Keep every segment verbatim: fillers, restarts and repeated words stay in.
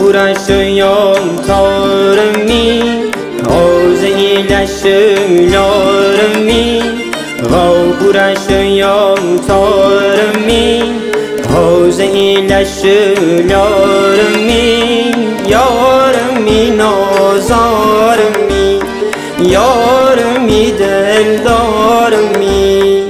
پرشیم تارمی آز ایلشلارمی غو پرشیم تارمی آز ایلشلارمی یارمی نازارمی یارمی دلدارمی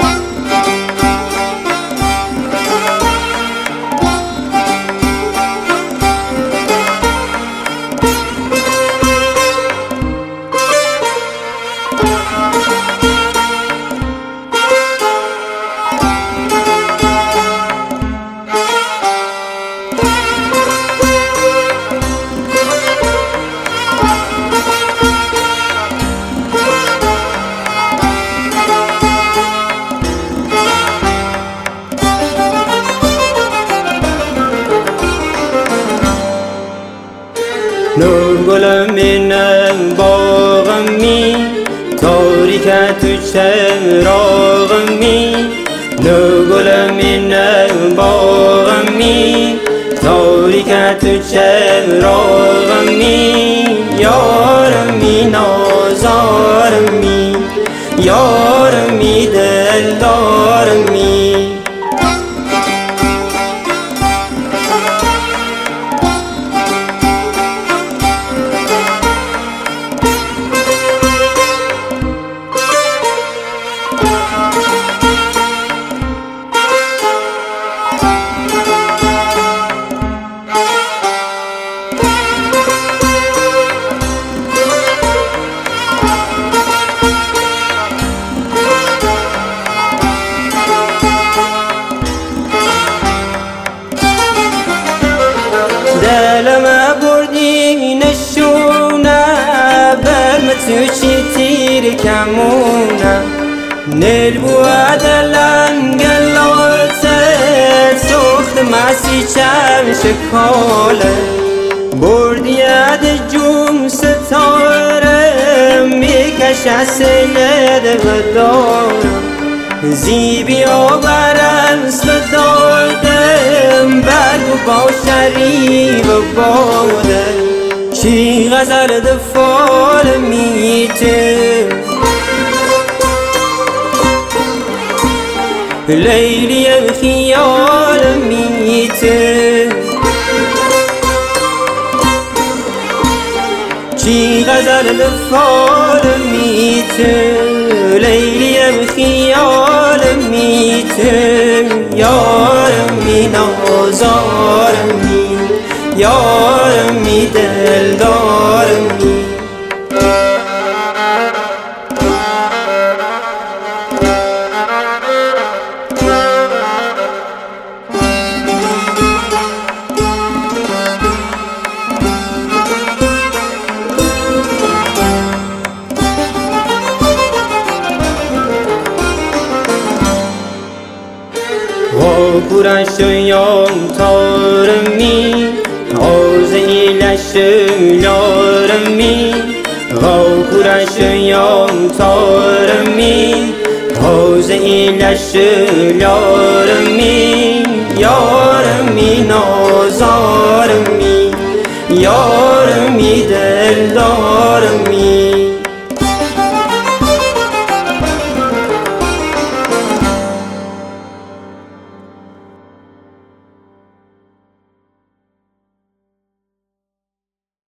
نور گل من باغمی تاریکت تو چراغمی نور گل من باغمی تاریکت تو چراغمی یارمی نازارمی یارمی دلدارمی دلم بردی نشونه برم تو چی تیر کمونه نیل بود لنگلاته سخت مسی چم شکاله بردی اد جون ستاره میکشه سید بدارم زیبی آورم سدادم برگ با شریب باده چی غزل دفال میته لیلی خیال میته چی غزل دفال میته لیلی خیال میته یارمی نازارمی یارمی دلدارمی غو پرشیم تارمی آز ایلشلارمی غو پرشیم تارمی آز ایلشلارمی یارمی نازارمی یارمی دلدارمی